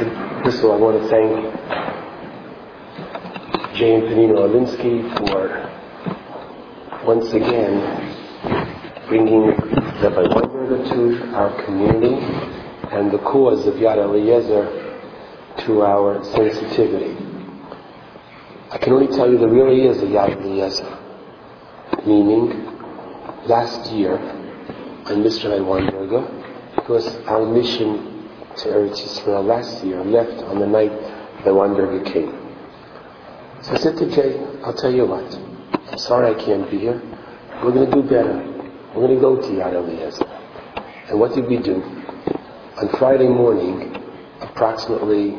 First of all, I want to thank Jay and Penina Olinsky for once again bringing Rabbi Weinberger to our community and the cause of Yad Eliezer to our sensitivity. I can only tell you there really is a Yad Eliezer, meaning last year I missed Rabbi Weinberger because our mission to Eretz Yisrael last year left on the night that Weinberger came. So I said to Jay, I'll tell you what, I'm sorry I can't be here. We're going to do better. We're going to go to Yad Eliezer. And what did we do? On Friday morning, approximately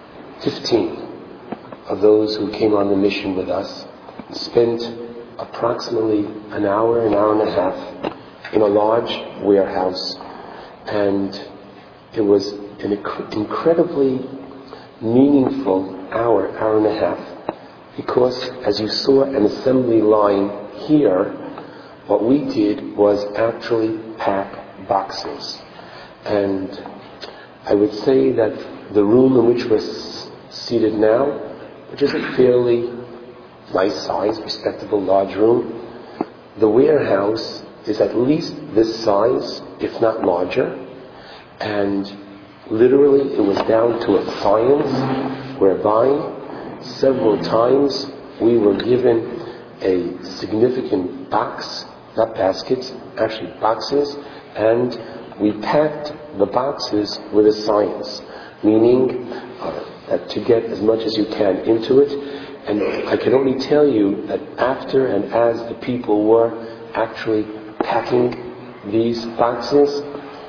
15 of those who came on the mission with us spent approximately an hour and a half in a large warehouse, and it was an incredibly meaningful hour and a half, because as you saw an assembly line here, what we did was actually pack boxes. And I would say that the room in which we're seated now, which is a fairly nice size, respectable, large room, the warehouse is at least this size, if not larger, and literally it was down to a science whereby several times we were given a significant box, not baskets, actually boxes, and we packed the boxes with a science, meaning that to get as much as you can into it. And I can only tell you that after and as the people were actually packing these boxes,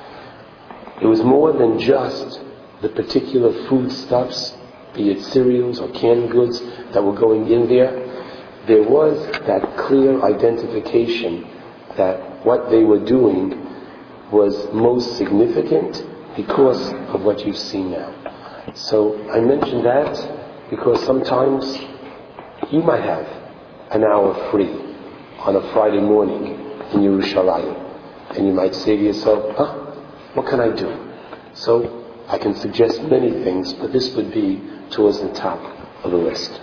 it was more than just the particular foodstuffs, be it cereals or canned goods that were going in there. There was that clear identification that what they were doing was most significant because of what you've seen now. So I mention that because sometimes you might have an hour free on a Friday morning in Yerushalayim, and you might say to yourself, what can I do? So I can suggest many things, but this would be towards the top of the list.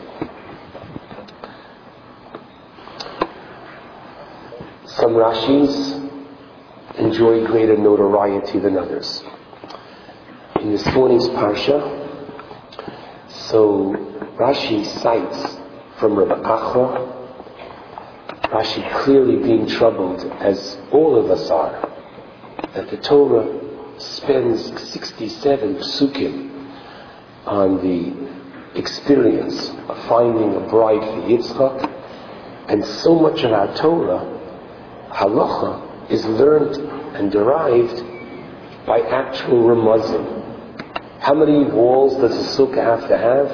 Some Rashis enjoy greater notoriety than others. In this morning's Parsha, so Rashi cites from Rabbi Achra, Rashi clearly being troubled, as all of us are, that the Torah spends 67 psukim on the experience of finding a bride for Yitzchak, and so much of our Torah, halacha, is learned and derived by actual remazim. How many walls does a sukkah have to have?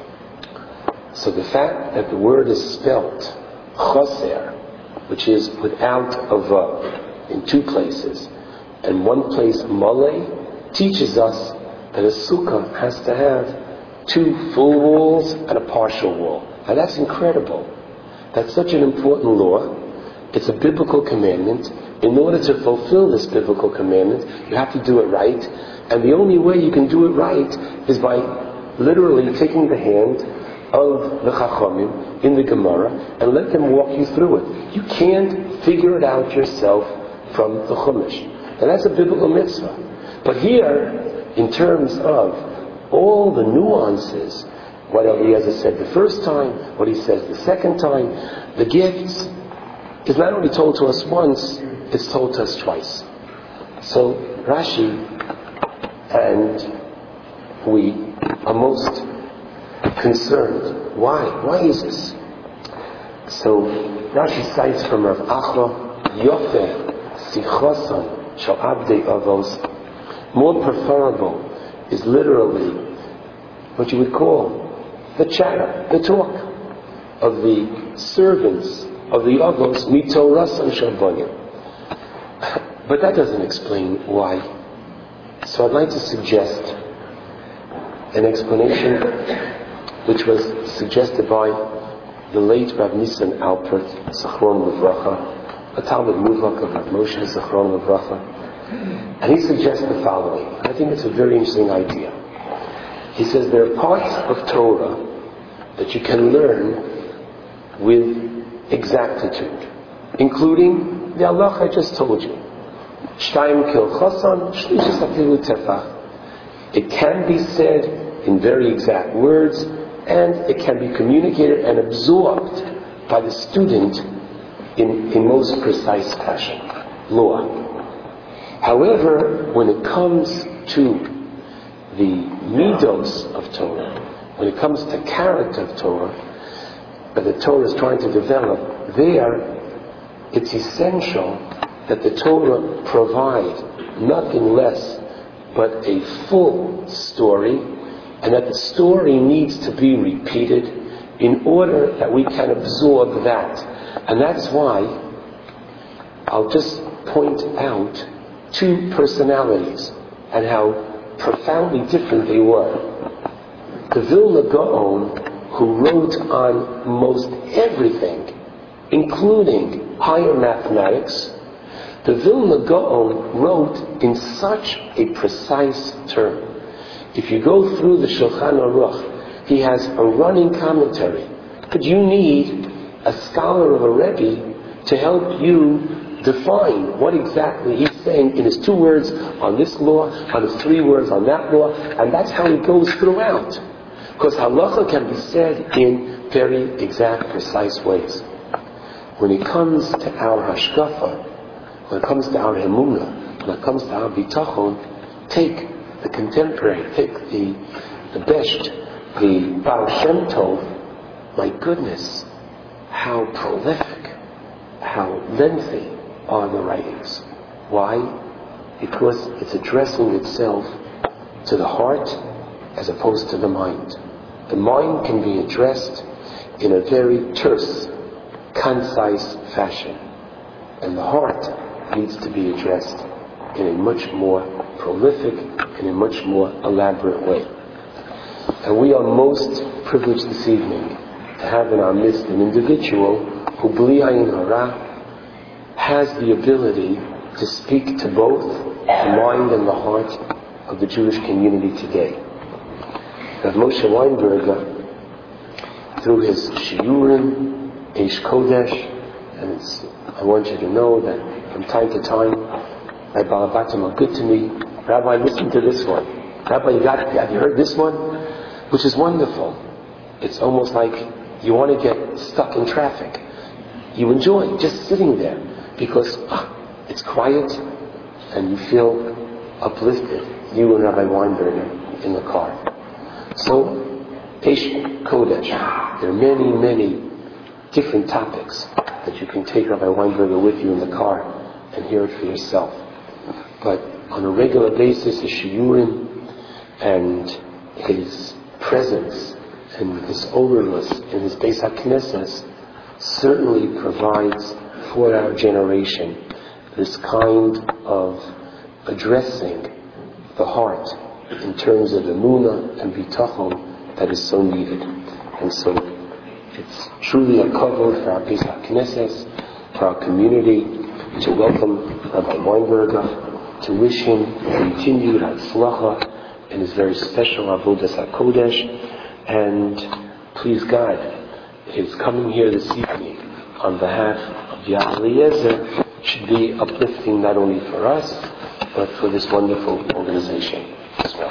So the fact that the word is spelt chaser, which is without a vav, in two places, and one place malay, teaches us that a sukkah has to have 2 full walls and a partial wall. Now that's incredible. That's such an important law. It's a biblical commandment. In order to fulfill this biblical commandment, you have to do it right. And the only way you can do it right is by literally taking the hand of the Chachamim in the Gemara and let them walk you through it. You can't figure it out yourself from the Chumash. And that's a biblical mitzvah. But here, in terms of all the nuances, what Eliezer said the first time, what he says the second time, the gifts is not only told to us once, it's told to us twice. So Rashi and we are most concerned. Why? Why is this? So Rashi cites from Rav Achra, Yofeh Sichosan Shal Abdei Avos. More preferable is literally what you would call the chatter, the talk of the servants of the Avos Mitoras and Shalbonim. But that doesn't explain why. So I'd like to suggest an explanation which was suggested by the late Rav Nisan Alpert, Zachron Levracha, a Talmud Muvak of Rav Moshe Zachron Levracha. And he suggests the following. I think it's a very interesting idea. He says there are parts of Torah that you can learn with exactitude, including the halacha I just told you. Shtayim kil chasan, shlishis afilu tefach. It can be said in very exact words, and it can be communicated and absorbed by the student in most precise fashion. Law. However, when it comes to the midos of Torah, when it comes to character of Torah, that the Torah is trying to develop, there it's essential that the Torah provide nothing less but a full story, and that the story needs to be repeated in order that we can absorb that. And that's why I'll just point out two personalities and how profoundly different they were. The Vilna Gaon, who wrote on most everything, including higher mathematics, the Vilna Gaon wrote in such a precise term. If you go through the Shulchan Aruch, he has a running commentary. But you need a scholar of a Rebbe to help you define what exactly he's saying in his 2 words on this law, on his 3 words on that law, and that's how he goes throughout. Because halacha can be said in very exact, precise ways. When it comes to our hashkafa, when it comes to our emunah, when it comes to our bitachon, take the contemporary, take the Besht, the Baal Shem Tov. My goodness, how prolific, how lengthy are the writings. Why? Because it's addressing itself to the heart as opposed to the mind. The mind can be addressed in a very terse, concise fashion, and the heart needs to be addressed in a much more prolific and a much more elaborate way. And we are most privileged this evening to have in our midst an individual who, bli ayin hara, has the ability to speak to both the mind and the heart of the Jewish community today. Rav Moshe Weinberger, through his shiurim, Eish Kodesh, and I want you to know that from time to time, my Balabatim are good to me. Rabbi, listen to this one. Rabbi, have you heard this one? Which is wonderful. It's almost like you want to get stuck in traffic. You enjoy just sitting there because it's quiet and you feel uplifted, you and Rabbi Weinberger in the car. So, Eish Kodesh, there are many, many different topics that you can take Rabbi Weinberger with you in the car and hear it for yourself. But on a regular basis, his shiurim and his presence and his odorless in his Beis HaKnesses certainly provides for our generation this kind of addressing the heart in terms of emunah and bitachon that is so needed. And so it's truly a kavod for our Beis HaKnesses, for our community, to welcome Rabbi Weinberger, to wish him continued hatzlacha in his very special avodas hakodesh, and please God, his coming here this evening on behalf of Yad Eliezer should be uplifting not only for us, but for this wonderful organization as well.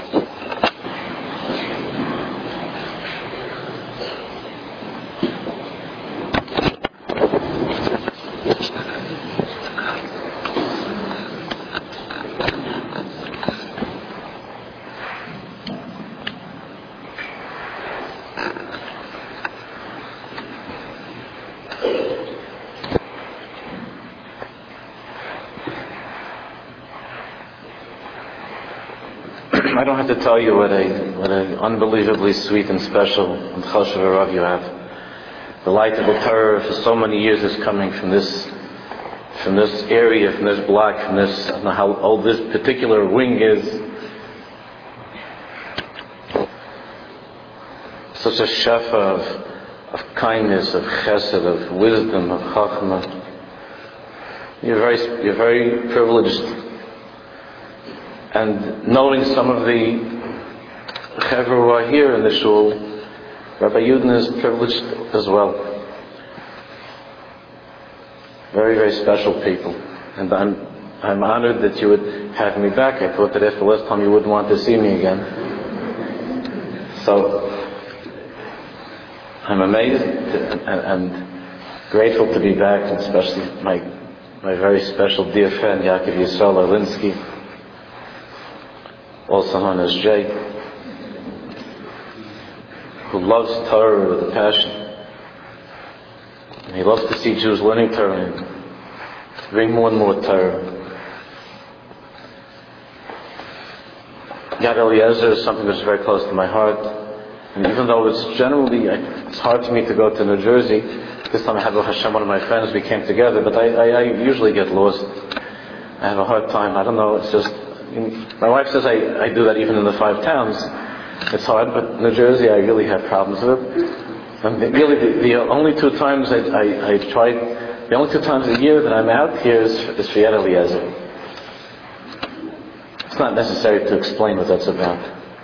I don't have to tell you what a unbelievably sweet and special and chashuv Rav you have. The light of the Torah for so many years is coming from this area, from this block, from this. I don't know how old this particular wing is. Such a shefa of kindness, of chesed, of wisdom, of chachma. You're very privileged. And knowing some of the chevra who are here in the shul, Rabbi Yudin is privileged as well. Very, very special people. And I'm honored that you would have me back. I thought that after last time you wouldn't want to see me again. So, I'm amazed and grateful to be back, and especially my very special dear friend Yaakov Yisrael Orlinsky, also known as Jay, who loves Torah with a passion. And he loves to see Jews learning Torah and to bring more and more Torah. Yad Eliezer is something that's very close to my heart. And even though it's hard for me to go to New Jersey, this time I had Hashem, one of my friends, we came together, but I usually get lost. I have a hard time. I don't know, it's just, my wife says I do that even in the 5 towns. It's hard, but New Jersey I really have problems with. And really the only 2 times I tried, the only 2 times a year that I'm out here is for Yad Eliezer. It's not necessary to explain what that's about.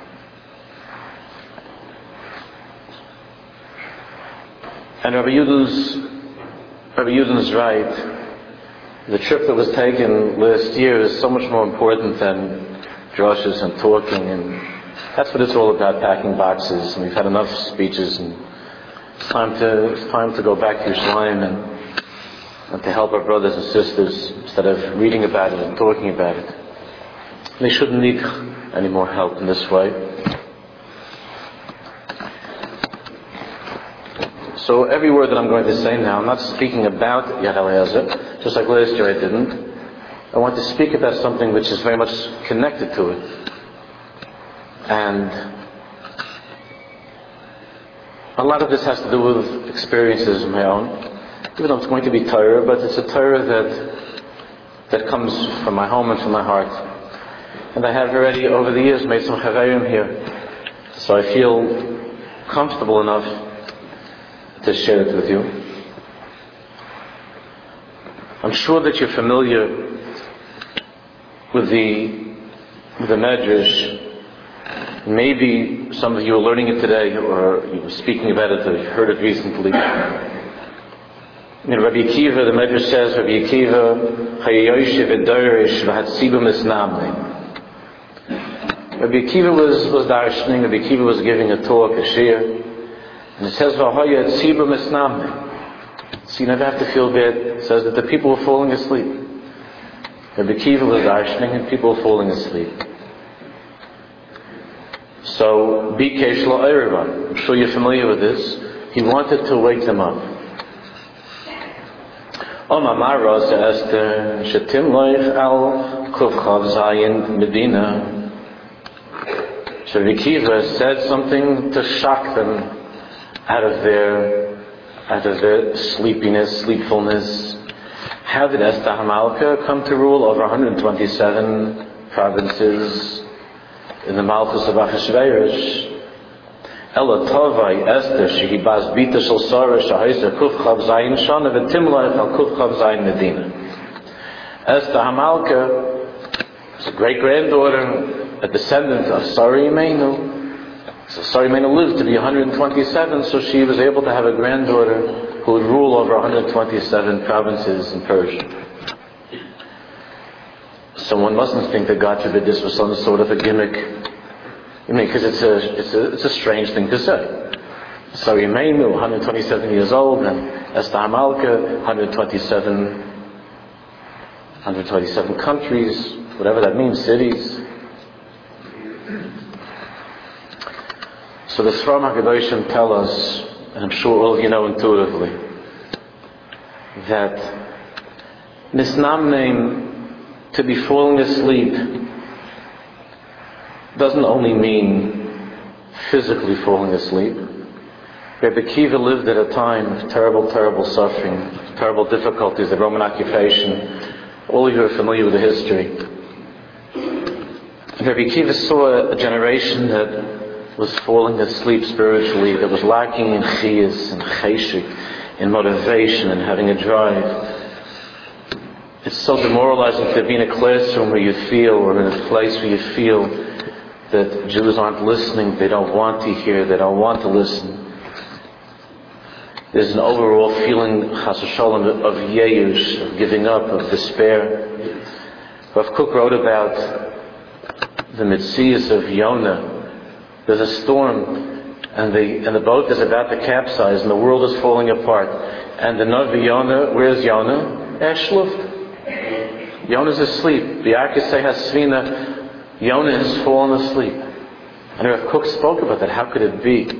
And Rabbi Yudin's right. The trip that was taken last year is so much more important than drushes and talking, and that's what it's all about, packing boxes. And we've had enough speeches, and it's time to go back to Yerushalayim and to help our brothers and sisters instead of reading about it and talking about it. They shouldn't need any more help in this way. So every word that I'm going to say now, I'm not speaking about Yad Eliezer, just like last year I didn't. I want to speak about something which is very much connected to it. And a lot of this has to do with experiences of my own. Even though it's going to be Torah, but it's a Torah that comes from my home and from my heart. And I have already over the years made some Chaverim here. So I feel comfortable enough to share it with you. I'm sure that you're familiar with the Medrash. Maybe some of you are learning it today, or you were speaking about it, or you heard it recently. In Rabbi Akiva, the Medrash says, Rabbi Akiva, Hayayoshev Edorish V'Hatziba Misnamne. Rabbi Akiva was darshaning. Rabbi Akiva was giving a talk, a shir. And it says, V'Haya Tzibur Misnamne. So you never have to feel bad. It says that the people were falling asleep. Rabbi Akiva was darshaning and people were falling asleep. So, Bikesh Lo Erevan. I'm sure you're familiar with this. He wanted to wake them up. Omamara says, Shetim Loich Al Kufchav Zayin Medina. So Rabbi Akiva said something to shock them out of their sleepfulness. How did Esther HaMalka come to rule over 127 provinces in the Malchus of Achashverosh? Ela Tovai Esther shehi bas bita shel Sarah shahayzer kuf chav zayin shana v'timlaich al kuf chav zayin Medina. Esther HaMalka is a great-granddaughter, a descendant of Sarah Imeinu. So Sarah Imeinu lived to be 127, so she was able to have a granddaughter who would rule over 127 provinces in Persia. So one mustn't think that God forbid this was some sort of a gimmick. Because it's a strange thing to say. Sarah Imeinu, 127 years old, and Esther HaMalka, 127 countries, whatever that means, cities. So the Sfarim HaKadoshim tell us, and I'm sure all of you know intuitively, that Misnamneim, to be falling asleep, doesn't only mean physically falling asleep. Rabbi Akiva lived at a time of terrible, terrible suffering, terrible difficulties, the Roman occupation. All of you are familiar with the history. Rabbi Akiva saw a generation that was falling asleep spiritually, that was lacking in chiyas and cheshik, in motivation and having a drive. It's so demoralizing to be in a classroom where you feel, or in a place where you feel that Jews aren't listening, they don't want to hear, they don't want to listen. There's an overall feeling, chas v'sholom, of yeyush, of giving up, of despair. Rav Kook wrote about the Metzias of Yonah. There's a storm, and the boat is about to capsize, and the world is falling apart. And the Navi Yonah, where's Yonah? Shluft. Yonah's asleep. B'yarkisei hasvina, Yonah has fallen asleep. And Rav Kook spoke about that. How could it be?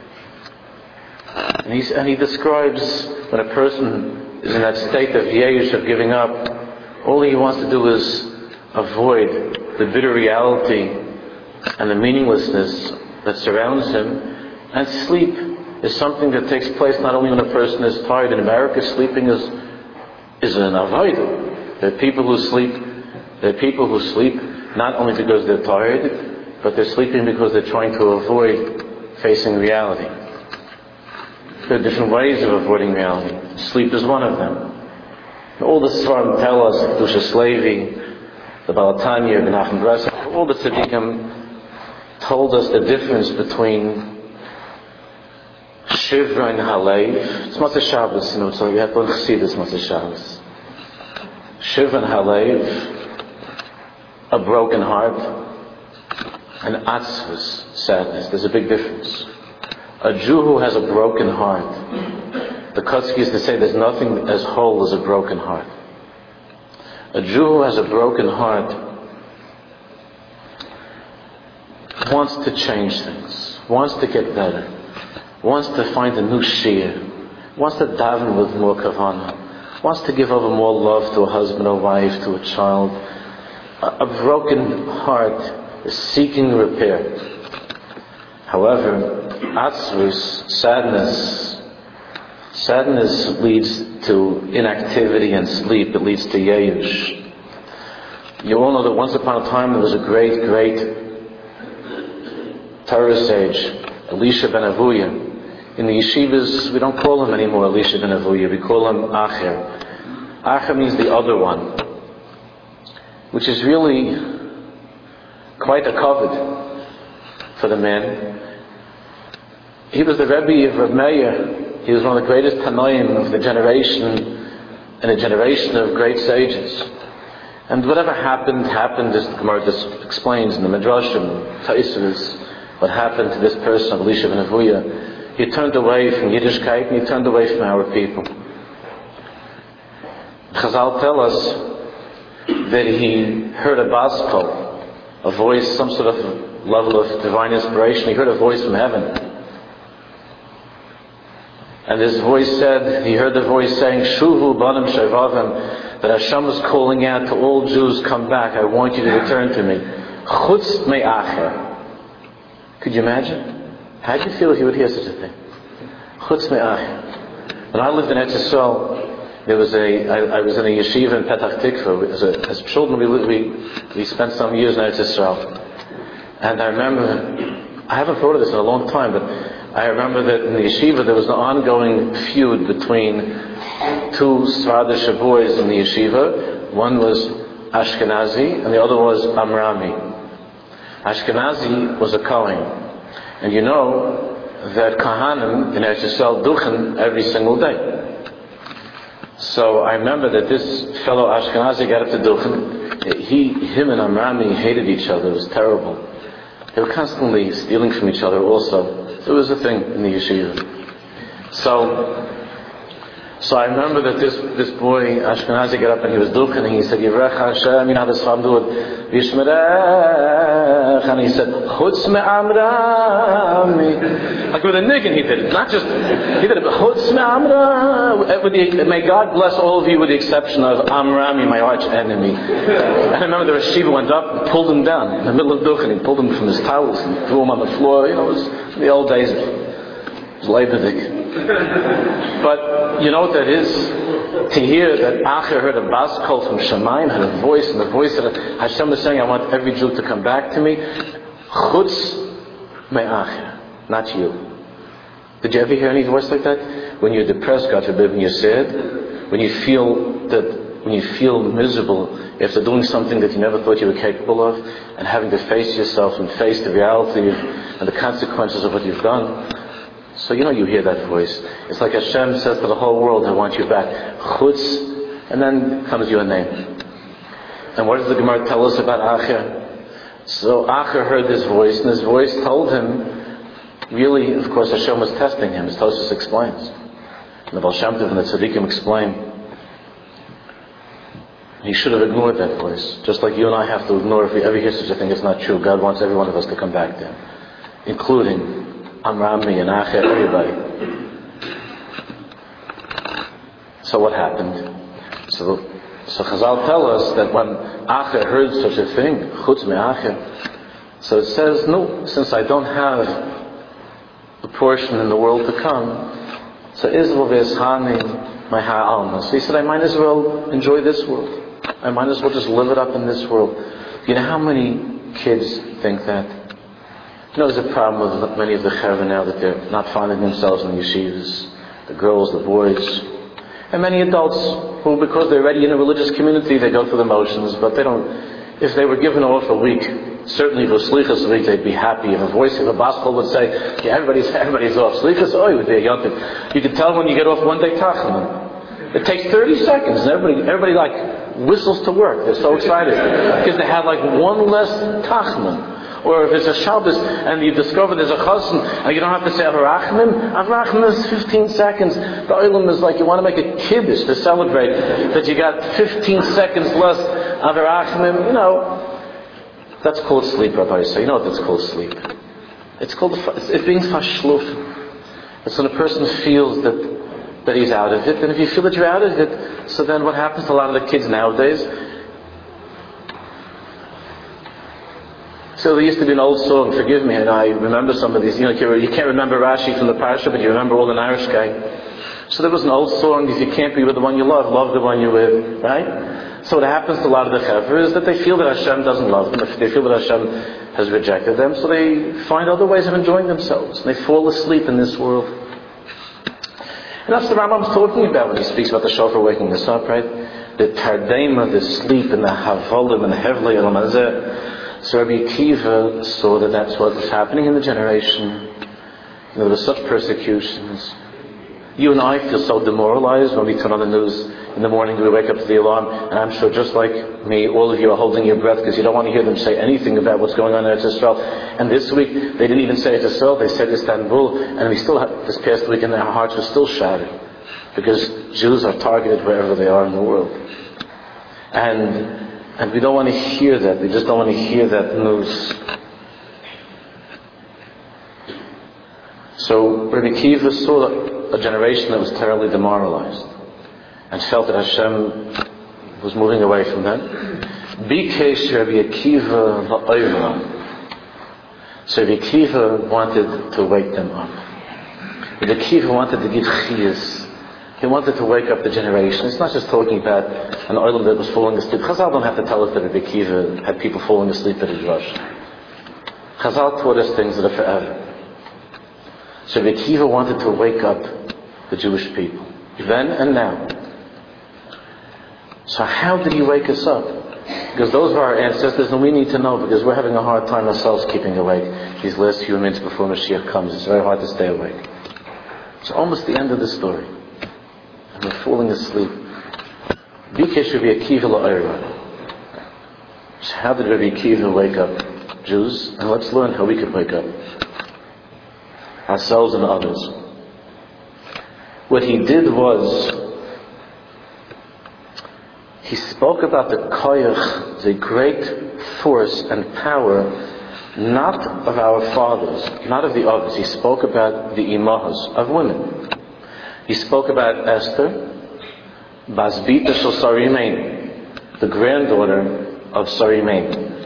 And he describes when a person is in that state of yeyush, of giving up, all he wants to do is avoid the bitter reality and the meaninglessness that surrounds him. And sleep is something that takes place not only when a person is tired. In America, sleeping is an avodah. There are people who sleep not only because they're tired, but they're sleeping because they're trying to avoid facing reality. There are different ways of avoiding reality. Sleep is one of them. All the Svarim tell us, Dushas Levi, the Balatanya, Menachem Bresler, all the tzaddikim told us the difference between Shivra and Halev. It's Motzei Shabbos, so you have to see this Motzei Shabbos. Shivra and Halev, a broken heart, and Atzvus, sadness. There's a big difference. A Jew who has a broken heart, the Kotzky used to say there's nothing as whole as a broken heart. A Jew who has a broken heart wants to change things, wants to get better, wants to find a new shir, wants to daven with more kavanah, wants to give over more love to a husband or wife, to a child. A broken heart is seeking repair. However, atzvus, sadness leads to inactivity and sleep. It leads to yeyush. You all know that once upon a time there was a great Torah sage, Elisha ben Avuya. In the yeshivas, we don't call him anymore Elisha ben Avuya. We call him Acher. Acher means the other one, which is really quite a kavod for the man. He was the Rebbe of Rav Meir. He was one of the greatest Tanoim of the generation, and a generation of great sages. And whatever happened, as the Gemara explains in the Midrashim, Taisvus, what happened to this person, Elisha ben Avuya. He turned away from Yiddishkeit, and he turned away from our people. Chazal tell us that he heard a baskol, a voice, some sort of level of divine inspiration. He heard a voice from heaven. And this voice said, he heard the voice saying, Shuvu banim shevavim, that Hashem was calling out to all Jews, come back, I want you to return to me. Chutz me'acher. Could you imagine? How do you feel if you would hear such a thing? Chutz me'acher. When I lived in Eretz Yisrael, I was in a yeshiva in Petach Tikva. As children, we spent some years in Eretz Yisrael. And I remember, I haven't thought of this in a long time, but I remember that in the yeshiva there was an ongoing feud between two Svardish boys in the yeshiva. One was Ashkenazi and the other was Amrami. Ashkenazi was a Kohen. And you know that Kohanim in Eretz Yisrael duchen every single day. So I remember that this fellow Ashkenazi got up to duchen. Him and Amrami hated each other. It was terrible. They were constantly stealing from each other also. It was a thing in the yeshiva. So I remember that this boy, Ashkenazi, got up and he was duchen and he said, Yivrech Hashem, you know how the Sfam do it, Yishmerech, and he said, Chutz me'amrami. Like with a niggin he did it, not just, he did it, but Chutz me'amrami. May God bless all of you with the exception of Amrami, my arch enemy. And I remember the Rashiva went up and pulled him down in the middle of duchen. He pulled him from his towels and threw him on the floor. You know, it was the old days. It was Leibedik. But you know what that is? To hear that Acher heard a baskol from Shamayim, had a voice, and the voice that Hashem was saying, I want every Jew to come back to me. Chutz me'acher, not you. Did you ever hear any voice like that? When you're depressed, God forbid, when you're sad, when you feel that when you feel miserable after doing something that you never thought you were capable of, and having to face yourself and face the reality and the consequences of what you've done. So you hear that voice. It's like Hashem says to the whole world, I want you back. Chutz, and then comes your name. And what does the Gemara tell us about Acher? So Acher heard this voice, and his voice told him, really, of course, Hashem was testing him, as Tosfos explains. And the Baal Shem Tov and the Tzaddikim explain, he should have ignored that voice. Just like you and I have to ignore if we ever hear such a thing, it's not true. God wants every one of us to come back to Him, including Amrami and Acher, everybody. So what happened? So Chazal tell us that when Acher heard such a thing, Chutz me'Acher, so it says, no, since I don't have a portion in the world to come, so Izrael v'eshani my ha'alma. So he said, I might as well enjoy this world. I might as well just live it up in this world. You know how many kids think that? There's a problem with many of the Chevra now that they're not finding themselves in the yeshivas, the girls, the boys, and many adults who, because they're already in a religious community, they go through the motions, but they don't. If they were given off a week, certainly for Slichas week, they'd be happy. If a voice of a Baskol would say, yeah, everybody's off. Slichas, it would be a yontif. You could tell when you get off one day Tachman. It takes 30 seconds, and everybody like whistles to work. They're so excited because they have like one less Tachman. Or if it's a Shabbos and you discover there's a chassan and you don't have to say Avrachim is 15 seconds. The Olam is like you want to make a kiddush to celebrate that you got 15 seconds less Avrachim. That's called sleep, Rabbi. So you know what that's called sleep. It's being fashluf. It's when a person feels that he's out of it. And if you feel that you're out of it, so then what happens to a lot of the kids nowadays? So there used to be an old song, forgive me, and I remember some of these. You can't remember Rashi from the parasha, but you remember all the Irish guy. So there was an old song, if you can't be with the one you love the one you're with, right? So what happens to a lot of the Chevra is that they feel that Hashem doesn't love them, if they feel that Hashem has rejected them, so they find other ways of enjoying themselves. And they fall asleep in this world. And that's the Rambam's talking about when he speaks about the shofar waking us up, right? The tardema, the sleep, and the havolim, and the hevlei elamazeh. So Rabbi Akiva saw that that's what was happening in the generation. There were such persecutions. You and I feel so demoralized when we turn on the news in the morning, we wake up to the alarm, and I'm sure just like me, all of you are holding your breath because you don't want to hear them say anything about what's going on in Eretz Yisrael. And this week, they didn't even say Eretz Yisrael, they said Istanbul, and we still have, this past week, and our hearts are still shattered because Jews are targeted wherever they are in the world. And we don't want to hear that. We just don't want to hear that news. So Rabbi Akiva saw a generation that was terribly demoralized and felt that Hashem was moving away from them. Bikesh Rabbi Akiva la'oivra. So Rabbi Akiva wanted to wake them up. Rabbi Akiva wanted to give chiyas. He wanted to wake up the generation. It's not just talking about an oilam that was falling asleep. Chazal don't have to tell us that Rabbi Akiva had people falling asleep at his rush. Chazal taught us things that are forever. So Rabbi Akiva wanted to wake up the Jewish people, then and now. So how did he wake us up? Because those are our ancestors, and we need to know, because we're having a hard time ourselves keeping awake these last few minutes before Mashiach comes. It's very hard to stay awake. It's almost the end of the story. We're falling asleep. Bikesh Rabbi Akiva la'oivra. So how did Rabbi Akiva wake up Jews? And let's learn how we could wake up ourselves and others. What he did was, he spoke about the koyach, the great force and power, not of our fathers, not of the others. He spoke about the imahas, of women. He spoke about Esther, Basbita Shel Sarimain, the granddaughter of Sarimain.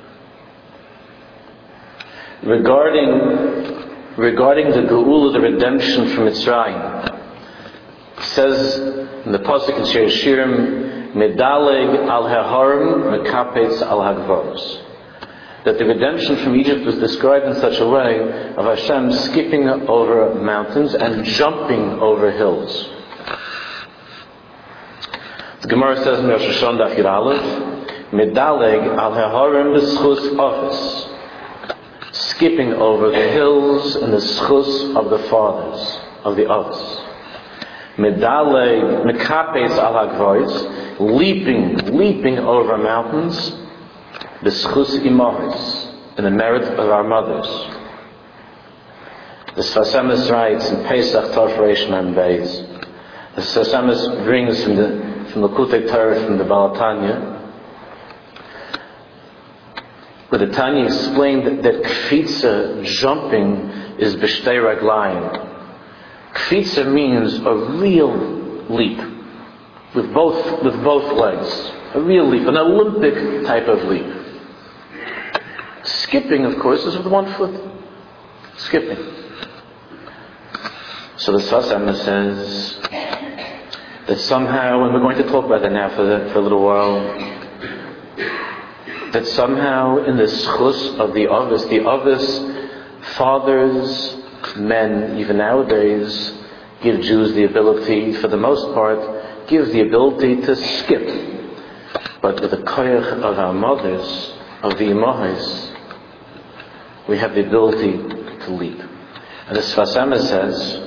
Regarding the Geula, the redemption from Mitzrayim, he says in the pasuk in Shir Shirim, Medaleg al haharim mekapetz al hagvaros, that the redemption from Egypt was described in such a way of Hashem skipping over mountains and jumping over hills. The Gemara says in Rosh Hashanah Daf Yud Aleph, Medaleg al haharim b'schus office, skipping over the hills and the schus of the fathers, of the office. Medaleg mekapes al hagvois, leaping over mountains, b'schus imahis, in the merit of our mothers. The Sfas Emes writes in Pesach Tov Reish Mem Beis. The Sfas Emes brings from the Kutei Torah from the Baal Tanya, where the Tanya explained that kfitza, jumping, is b'shtei raglayim. Kfitza means a real leap, with both legs, a real leap, an Olympic type of leap. Skipping, of course, is with one foot. Skipping. So the Sfas Emes says that somehow, and we're going to talk about that now for a little while, that somehow in the schus of the Ovis, fathers, men, even nowadays, give Jews the ability, for the most part, give the ability to skip. But with the koyach of our mothers, of the imahis, we have the ability to leap. And the Sfas Emes says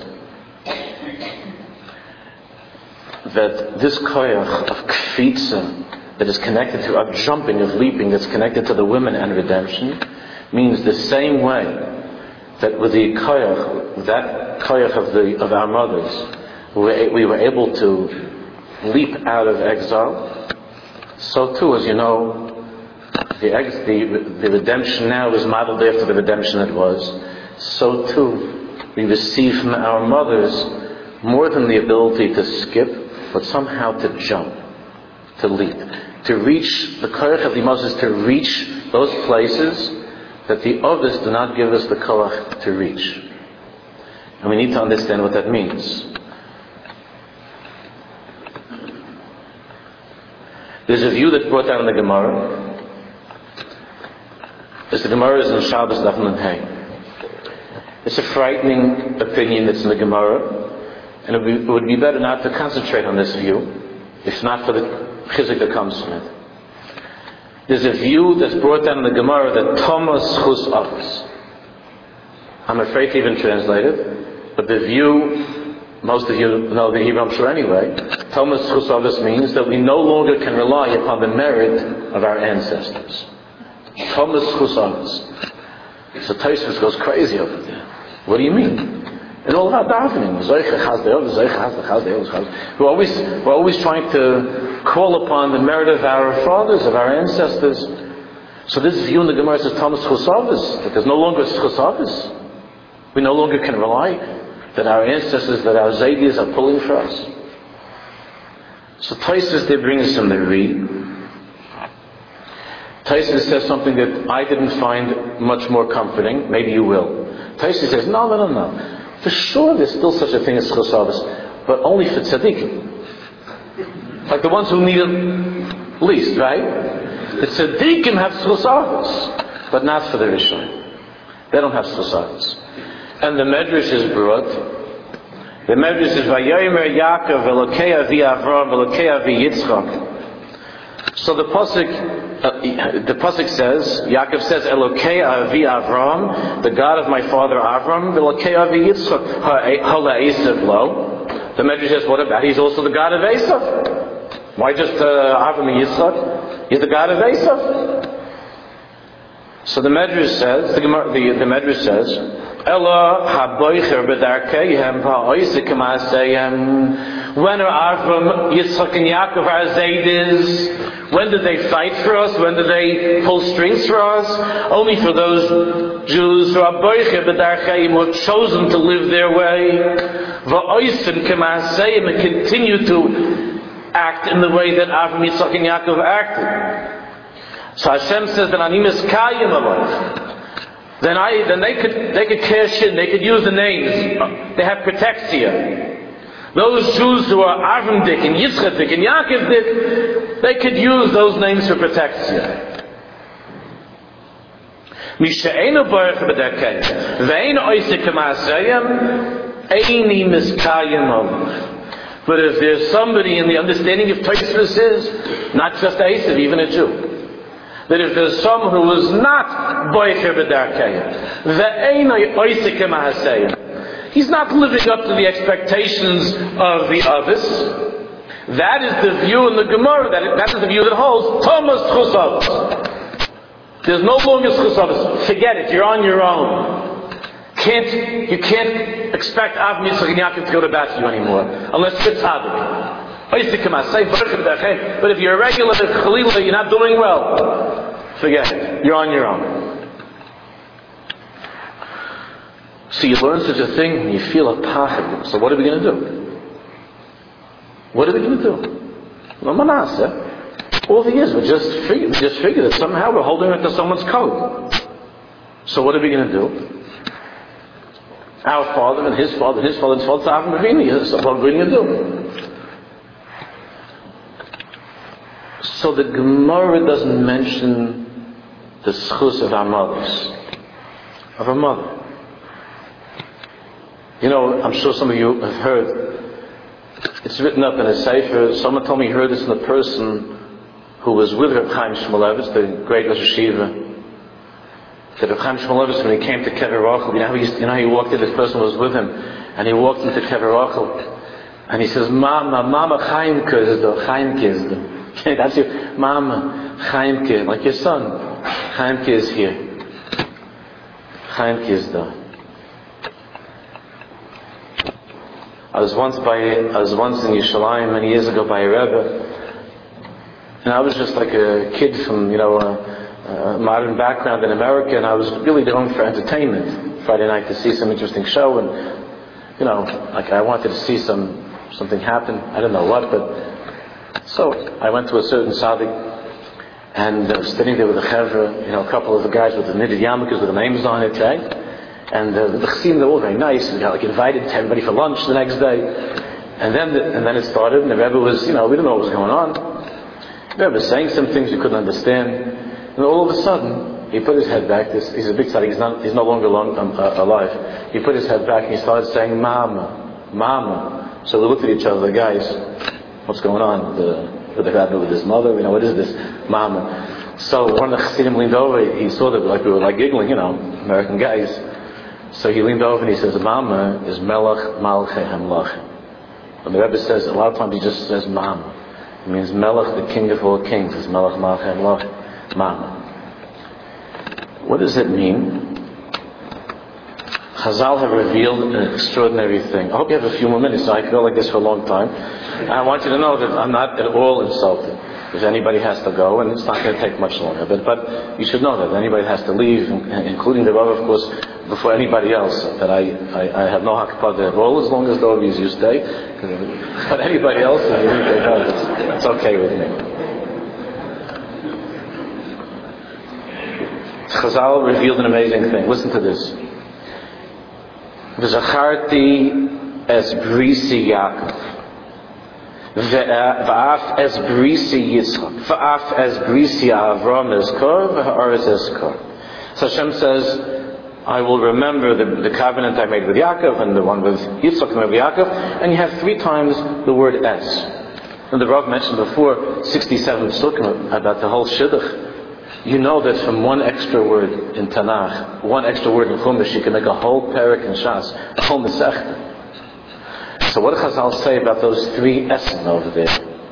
that this koyach of kfitza that is connected to our jumping, of leaping, that's connected to the women and redemption, means the same way that with the koyach, that koyach of our mothers, we were able to leap out of exile. So too, as you know, the redemption now is modeled after the redemption that was. So too, we receive from our mothers more than the ability to skip, but somehow to jump, to leap, to reach the koach of the Moses, to reach those places that the others do not give us the koach to reach. And we need to understand what that means. There's a view that's brought down in the Gemara. The Gemara is in Shabbos Daf Nun Hey. It's a frightening opinion that's in the Gemara, and it would be better not to concentrate on this view, if not for the chizik that comes from it. There's a view that's brought down in the Gemara that Thomas Chus Avos. I'm afraid to even translate it, but the view, most of you know the Hebrew, I'm sure anyway, Thomas Chus Avos means that we no longer can rely upon the merit of our ancestors. Thomas Chus Avos. So Tosfos goes crazy over there. What do you mean? In all of our davening, we're always trying to call upon the merit of our fathers, of our ancestors. So this view in the Gemara says Thomas Chus Avos, that there's no longer Chus Avos. We no longer can rely that our ancestors, that our Zaydis are pulling for us. So Tosfos there brings from the read. Tosfos says something that I didn't find much more comforting. Maybe you will. Tosfos says, no. For sure there's still such a thing as Chus Avos, but only for tzaddikim. Like the ones who need it least, right? The tzaddikim have Chus Avos, but not for the Rishon. They don't have Chus Avos. And the Medrash is brought. The Medrash is Vayomer Yaakov Elokei Avi Avram Elokei Avi Yitzchak. So the pasuk says, Yaakov says, Elokei Avi Avram, the God of my father Avram, Elokei Avi Yitzchak, Hala Esav Lo. The Medrash says, what about? He's also the God of Esav. Why just Avram and Yitzchak? He's the God of Esav. So the Medrash says, the Medrash says, Ella haboicher b'darkeihem ha'oisik ma'aseihem. When are Avram, Yitzchak, and Yaakov our Zaydis? When did they fight for us? When did they pull strings for us? Only for those Jews who are boicher b'darkeihem, who have chosen to live their way. Va'oisim k'ma'aseihem, and continue to act in the way that Avram, Yitzchak, and Yaakov acted. So Hashem says that Animis Kayim Alav. Then they could cash in, they could use the names. They have protexia. Those Jews who are Avram Dik and Yitzchak Dik and Yaakov Dik, they could use those names for protexia. Misha'enu Baruch B'Darkei Ve'enu Oisik K'Ma'asayim Eini Miskayim Olav. But if there's somebody in the understanding of Tosfos is, not just Esav, even a Jew, that if there's someone who is not Boicher B'Darkeya, Ve'enoi Oisike Mahaseya, he's not living up to the expectations of the others. That is the view in the Gemara, that is the view that holds Thomas Chusavos. There's no longer Chusavos. Forget it, you're on your own. You can't expect Av Yitzchak and Yaakov to go to bat for you anymore, unless you're tzaddik. But if you're a regular Chalila, you're not doing well, forget it. You're on your own. So you learn such a thing and you feel a pachad. So what are we going to do? What are we going to do? No manaseh. All the years we just figure that somehow we're holding it to someone's coat. So what are we going to do? Our father and his father and his father and his father, Avram Avinu. So what are we going to do? So the Gemara doesn't mention the schus of our mothers, of our mother. You know, I'm sure some of you have heard, it's written up in a sefer. Someone told me he heard this from the person who was with Reb Chaim Shmulevitz, the great Rosh Hashiva. That Reb Chaim Shmulevitz, when he came to Kever Rachel, you know how he walked in, this person was with him, and he walked into Kever Rachel, and he says, Mama, Chaimke is there. Okay, that's your Mama, Chaimke, like your son. Chaimke is here. Chaimke is there. I was once in Yerushalayim many years ago by a Rebbe, and I was just like a kid from, a modern background in America, and I was really going for entertainment. Friday night to see some interesting show, and I wanted to see something happen. I don't know what, but so I went to a certain tzaddik, and I was sitting there with a chevra, a couple of the guys with the knitted yarmulkes with the names on it, right? And the chassidim, they're all very nice. We got invited to everybody for lunch the next day, and then it started, and the Rebbe was, we didn't know what was going on. The Rebbe was saying some things we couldn't understand, and all of a sudden he put his head back. He's a big tzaddik. He's no longer alive. He put his head back and he started saying, "Mama, Mama." So we looked at each other, the guys. What's going on with the Rebbe, with his mother? What is this, Mama? So one of the chassidim leaned over. He saw that we were giggling, American guys. So he leaned over and he says, Mama is Melech Malchei Hamlach. And the Rebbe says, a lot of times he just says Mama. It means Melech, the King of all kings, is Melech Malchei Hamlach. Mama. What does it mean? Chazal have revealed an extraordinary thing. I hope you have a few more minutes, so I feel like this for a long time. And I want you to know that I'm not at all insulted. If anybody has to go, and it's not going to take much longer, but you should know that anybody has to leave, including the Rav, of course, before anybody else. That I have no hakapah at all, as long as the Rav you stay. But anybody else, it's okay with me. Chazal revealed an amazing thing. Listen to this. V'zacharti es brisi Yaakov, v'af es brisi Yitzchak, v'af es brisi Avram ezkor, v'ha'aretz ezkor. So Hashem says, I will remember the covenant I made with Yaakov and the one with Yitzchak and with Yaakov, and you have 3 times the word es. And the Rav mentioned before 67 psukim about the whole shidduch. You know that from one extra word in Tanakh, one extra word in Chumash, you can make a whole parak in Shas, a whole Masechta. So what do Chazal say about those 3 S'en over there?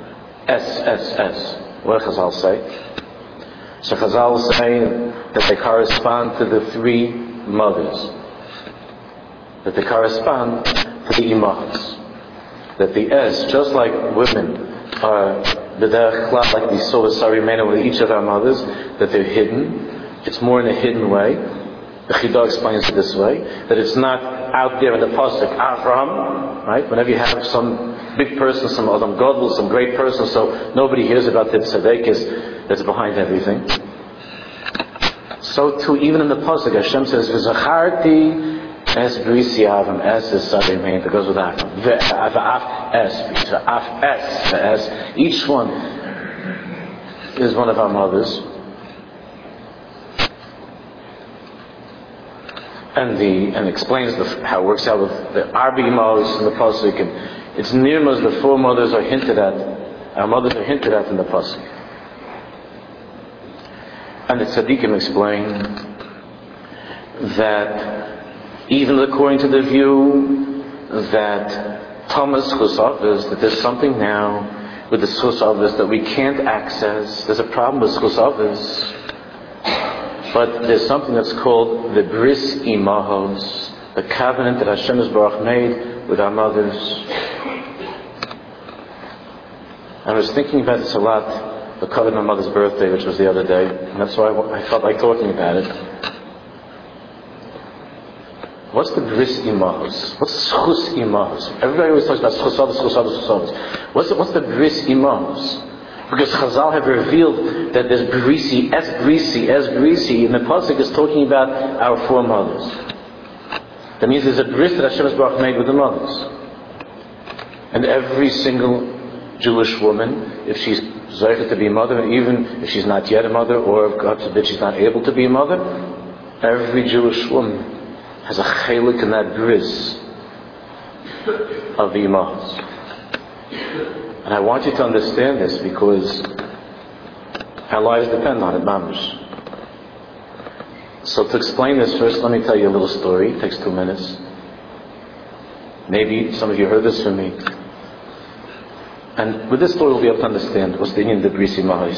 S. What do Chazal say? So Chazal say that they correspond to the 3 mothers. That they correspond to the imahs. That the S, just like women are like we saw with Sarimena with each of our mothers, that they're hidden. It's more in a hidden way. The Chidah explains it this way, that it's not out there in the pasuk Avram, right? Whenever you have some big person, some Adam Godel, some great person, so nobody hears about the tzedekis that's behind everything. So too, even in the pasuk, Hashem says, "V'zacharti es brisi Avram." Es is Sarimena, that goes with Avram. V'af es. Each one is one of our mothers. And explains how it works out with the Arbi Mos and the pasuk, and It's nirmas, the four mothers are hinted at. Our mothers are hinted at in the pasuk. And the tzaddikim explain that even according to the view that Thomas Chusavos, that there's something now with the Chusavos that we can't access. There's a problem with Chusavos. But there's something that's called the Bris Imahos, the covenant that Hashem Yisbarach made with our mothers. I was thinking about this a lot, the covenant of my mother's birthday, which was the other day, and that's why I felt like talking about it. What's the Bris Imahos? What's Schus Imahos? Everybody always talks about Schusavos. What's the Bris Imahos? Because Chazal have revealed that there's Brisi, and the pasuk is talking about our four mothers. That means there's a bris that Hashem Yisbarach made with the mothers. And every single Jewish woman, if she's zeichet to be a mother, even if she's not yet a mother, or God forbid she's not able to be a mother, every Jewish woman has a chelik in that bris of the imahos. And I want you to understand this because our lives depend on it, mamish. So to explain this, first let me tell you a little story. It takes 2 minutes. Maybe some of you heard this from me. And with this story we'll be able to understand what's the meaning of the Bris Imahos.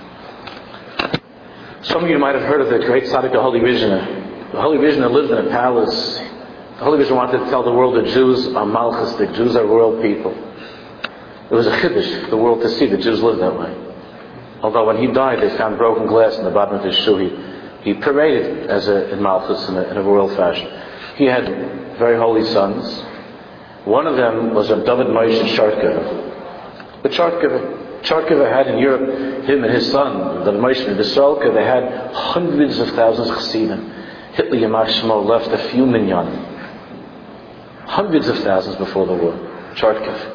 Some of you might have heard of the great tzaddik, the Holy Vizhner. The Holy Vizhner lived in a palace. The Holy Vizhner wanted to tell the world that Jews are malchus, the Jews are royal people. It was a chiddush for the world to see that Jews live that way. Although when he died, they found broken glass in the bottom of his shoe. He paraded in Malchus in a royal fashion. He had very holy sons. One of them was David Moshe Chartkever. But Chartkever had in Europe, him and his son, David Moshe and Visolka, they had hundreds of thousands of chassidim. Hitler Yamach Shmo left a few minyan. Hundreds of thousands before the war. Chartkever.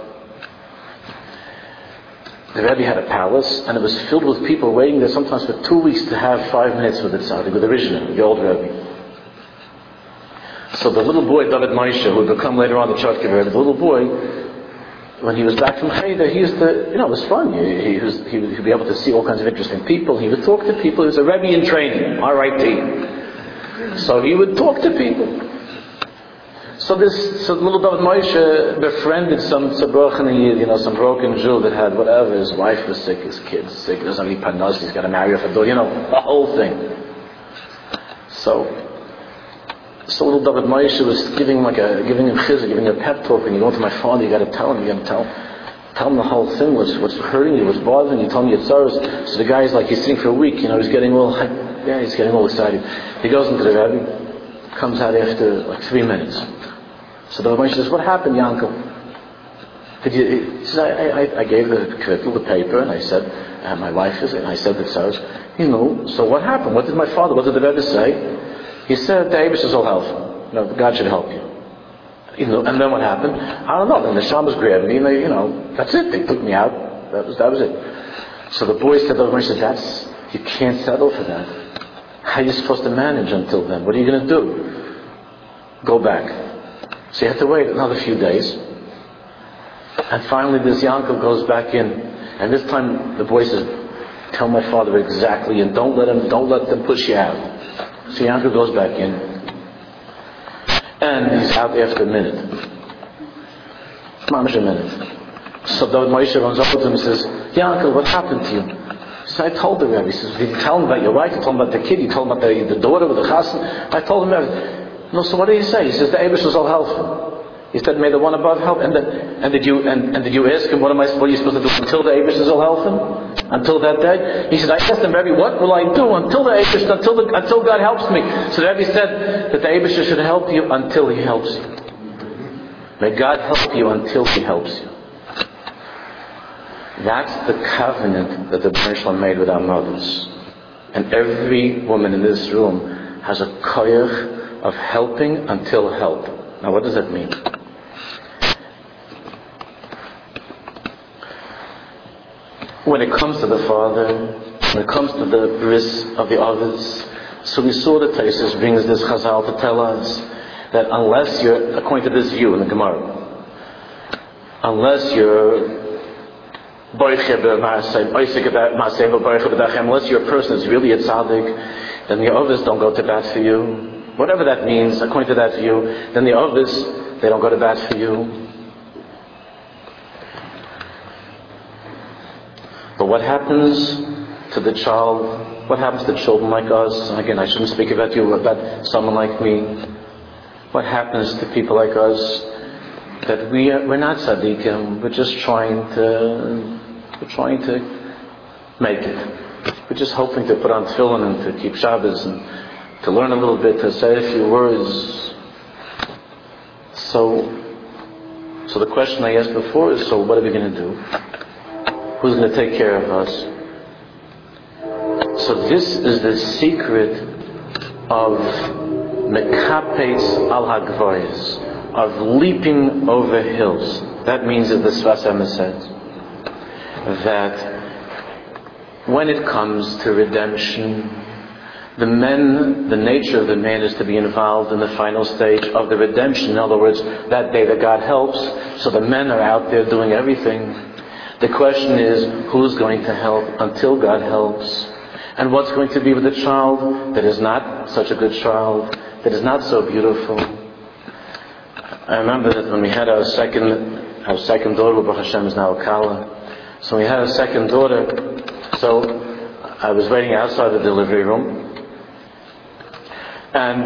The Rebbe had a palace, and it was filled with people waiting there sometimes for 2 weeks to have 5 minutes with the tzaddik, with the original, the old Rebbe. So the little boy, David Moshe, who would become later on the Chartkever Rebbe, the little boy, when he was back from Cheder, he used to, it was fun. He would be able to see all kinds of interesting people. He would talk to people. He was a Rebbe in training, RIT. So he would talk to people. So little David Moshe befriended some tzabrochen, some broken Jew that had whatever. His wife was sick, his kids sick, he doesn't have any panos, he's got to marry off a door, the whole thing. So little David Moshe was giving him chizuk, giving him a pep talk, and you go to my father, you got to tell him, tell him the whole thing, what's hurting you, what's bothering you, tell me your sorrows. So the guy's like, he's sitting for a week, he's getting all excited. He goes into the Rebbe, comes out after like 3 minutes. So the Rebbe says, what happened, Yankel? He says, I gave the kvittel, the paper, and I said, my wife is, and I said that so. So what happened? What did the Rebbe say? He said, the Eibush will help. God should help you. And then what happened? I don't know. Then the Shabbos grabbed me, and that's it. They took me out. That was it. So the boy said, the Rebbe said, you can't settle for that. How are you supposed to manage until then? What are you going to do? Go back. So you have to wait another few days. And finally this Yankel goes back in. And this time the boy says, tell my father exactly, and don't let them push you out. So Yankel goes back in. And he's out after a minute. Mamish a minute. So David Moshe runs over to him and says, Yankel, what happened to you? He says, I told the Rebbe. He says, did you tell him about your wife? You told him about the kid? You told him about the daughter with the chassan? I told him everything. No, so what did he say? He says, the Eibush will help him. He said, may the one above help. And did you ask him, what are you supposed to do until the Eibush will help him? Until that day? He said, I asked him, Rebbe, what will I do until the Eibush, until God helps me? So the Rebbe said that the Eibush should help you until He helps you. May God help you until He helps you. That's the covenant that the Bnei Shalom made with our mothers. And every woman in this room has a koyach of helping until help. Now what does that mean? When it comes to the father, when it comes to the bris of the others, so we saw the Taisus brings this chazal to tell us that unless you're, according to this view in the Gemara, unless you're unless you're a person that's really a tzaddik, then the others don't go to bat for you. Whatever that means, according to that view, then the others, they don't go to bat for you. But what happens to the child? What happens to children like us? And again, I shouldn't speak about you, about someone like me. What happens to people like us? That we're not tzaddikim. We're just trying to make it. We're just hoping to put on tefillin and to keep Shabbos and to learn a little bit, to say a few words. So the question I asked before is, so what are we going to do? Who's going to take care of us? So this is the secret of mekapetz al hagvoyes, of leaping over hills. That means that the Sfas Emes says that when it comes to redemption, the nature of the man is to be involved in the final stage of the redemption. In other words, that day that God helps, so the men are out there doing everything. The question is, who's going to help until God helps? And what's going to be with the child that is not such a good child, that is not so beautiful? I remember that when we had our second daughter, Baruch Hashem is now a Kala. So we had a second daughter. So I was waiting outside the delivery room, and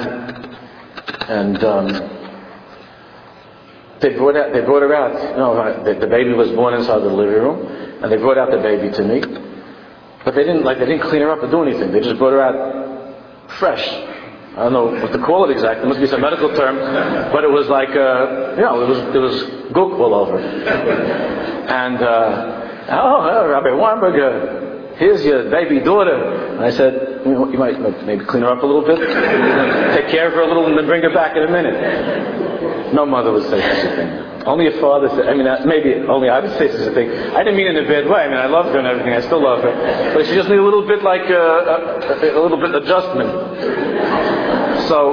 they brought her out. The baby was born inside the delivery room, and they brought out the baby to me. But they didn't clean her up or do anything. They just brought her out fresh. I don't know what to call it exactly. It must be some medical term, but it was like it was gook all over. And Rabbi Weinberger, here's your baby daughter. And I said, you might maybe clean her up a little bit, take care of her a little, and then bring her back in a minute. No mother would say such a thing. Only a father said. Maybe only I would say such a thing. I didn't mean it in a bad way. I loved her and everything. I still love her, but she just needed a little bit a little bit adjustment. So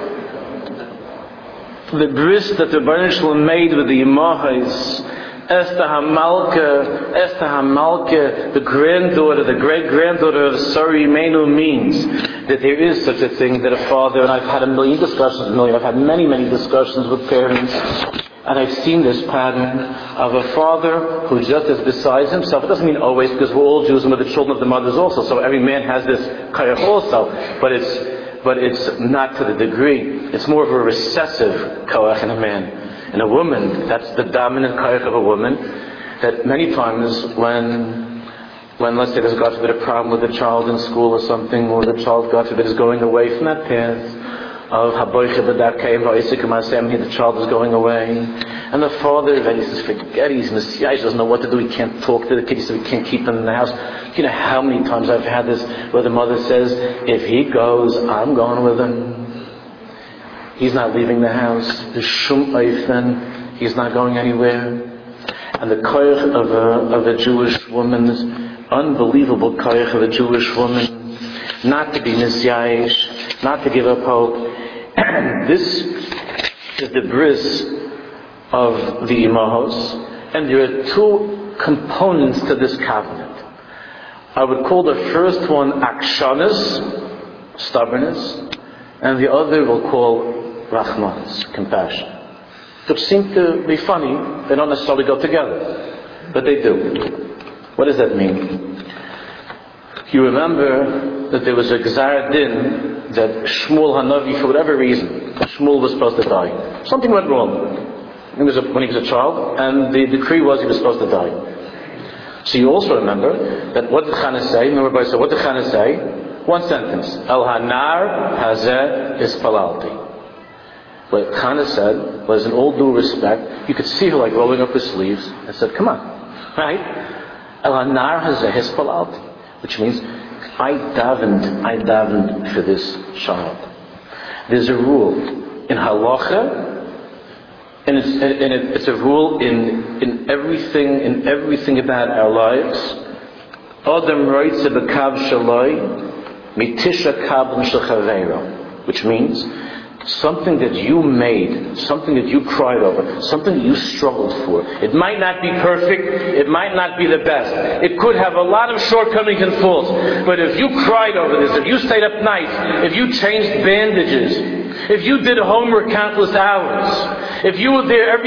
the bris that the Baruch Shalom made with the Imahos, Esther Hamalka, the granddaughter, the great-granddaughter of Sari Menu, means that there is such a thing that a father, and I've had I've had many, many discussions with parents, and I've seen this pattern of a father who just is besides himself. It doesn't mean always, because we're all Jews and we're the children of the mothers also, so every man has this kayach also, but it's not to the degree. It's more of a recessive kayach in a man. In a woman, that's the dominant kayach of a woman, that many times when let's say there's God forbid a problem with the child in school or something, or the child, God forbid, is going away from that path of haboiche b'darkei v'oisik u'masem, the child is going away, and the father, he says, forget, he's Messiah, he doesn't know what to do, he can't talk to the kid, he can't keep him in the house. You know how many times I've had this where the mother says, if he goes, I'm going with him. He's not leaving the house. The shum oifen, he's not going anywhere. And the koyach of a Jewish woman, this unbelievable koyach of a Jewish woman, not to be nisyayish, not to give up hope. This is the bris of the Imahos, and there are two components to this covenant. I would call the first one akshanas, stubbornness, and the other we'll call Rahman's, compassion. Which seem to be funny, they don't necessarily go together, but they do. What does that mean? You remember that there was a Gzar Din that Shmuel Hanavi, for whatever reason, Shmuel was supposed to die. Something went wrong when he was a child, and the decree was he was supposed to die. So you also remember that what did Chana say? Remember, everybody said, what did Chana say? One sentence. El Hanar Hazeh Ispalalti. What Chana said was, in all due respect, you could see her rolling up her sleeves and said, come on, right? El Hanar Hazeh Ispalalti, which means I davened for this child. There's a rule in halacha, and it's a rule in everything about our lives. Adam roitze b'kav shaloi mitisha kablan shel chaveiro, which means something that you made, something that you cried over, something that you struggled for. It might not be perfect, it might not be the best. It could have a lot of shortcomings and faults. But if you cried over this, if you stayed up nights, if you changed bandages, if you did homework countless hours, if you were there every